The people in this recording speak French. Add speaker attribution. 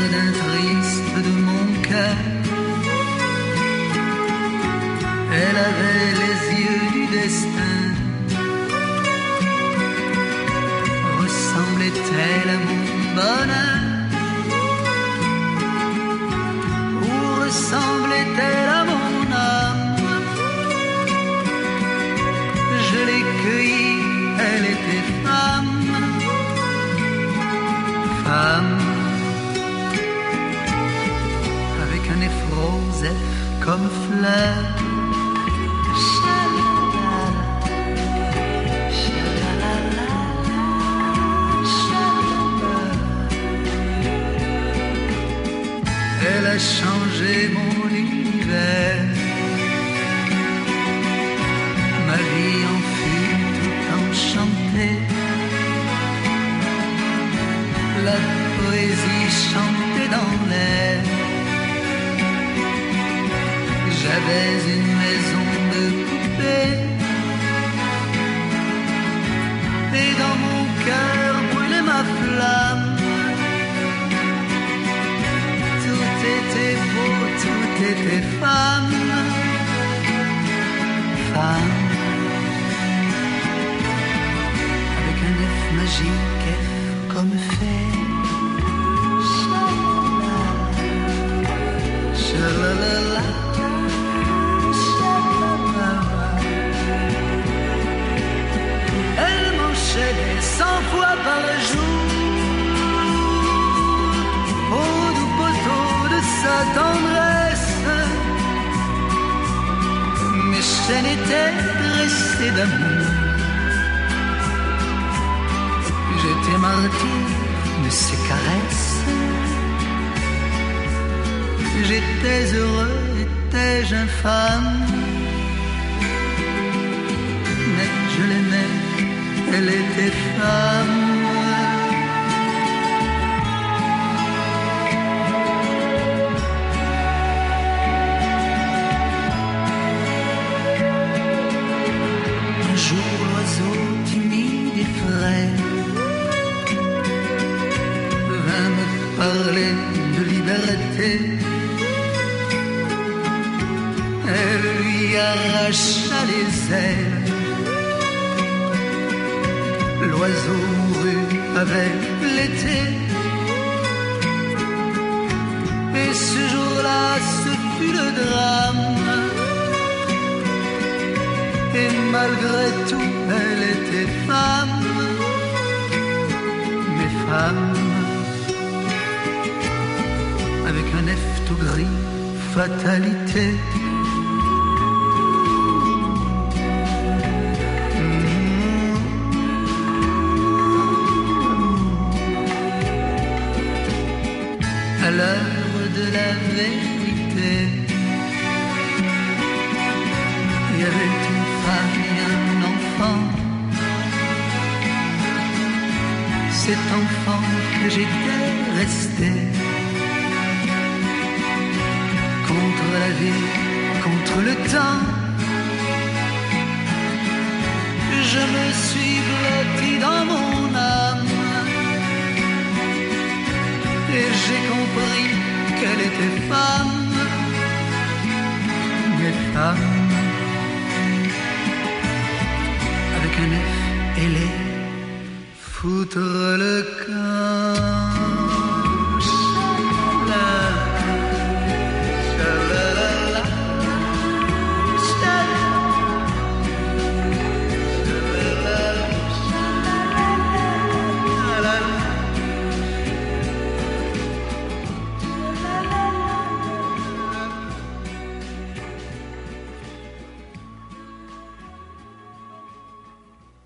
Speaker 1: jardin triste de mon cœur. Elle avait les yeux du destin. Ressemblait-elle à mon bonheur? Ou ressemblait-elle à mon âme? Je l'ai cueillie, elle était femme. Femme, avec un effrosé comme fleur. Elle a changé mon univers. Ma vie en fut tout enchantée. La poésie chantée dans l'air. J'avais une maison de poupée. Et dans mon cœur brûlait ma flamme. Tout était beau, tout était femme. Femme. Avec un œuf magique, comme fait. Shalalala, shalalala. Elle m'enchaînait 100 fois par jour au doux poteau de sa tendresse. Mes chaînes étaient dressées d'amour. J'étais martyr de ses caresses. J'étais heureux, étais-je infâme? Mais je l'aimais, elle était femme. Un jour, l'oiseau timide et frais vint me parler de liberté. Elle lui arracha les ailes. L'oiseau mourut avec l'été. Et ce jour-là, ce fut le drame. Et malgré tout, elle était femme. Mais femme, avec un F tout gris, fatalité. À l'heure de la vérité, il y avait une femme et un enfant. Cet enfant que j'étais resté contre la vie, contre le temps. Je me suis blotti dans mon âme. Et j'ai compris qu'elle était femme, mais femme, avec un F ailé, foutre le camp.